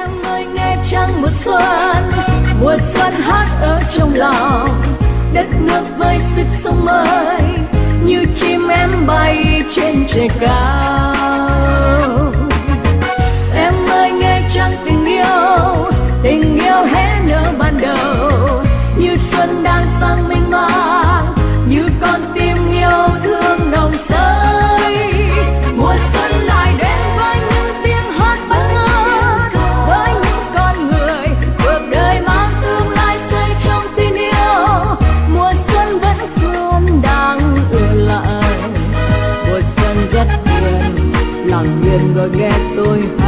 Em ơi nghe trăng mùa xuân hát ở trong lòng, đất nước với sức sống mới, như chim em bay trên trời cao. Em ơi nghe trăng tình yêu hé nở ban đầu, như xuân đang sang mênh mang, như con tim yêu thương nồng sới. Mùa xuân lại đến với những tiếng hát bất ngờ, với những con người cuộc đời mang tương lai tươi trong tình yêu. Mùa xuân vẫn luôn đang ở lại, mùa xuân rất hiền, lặng yên ngồi nghe tôi hát.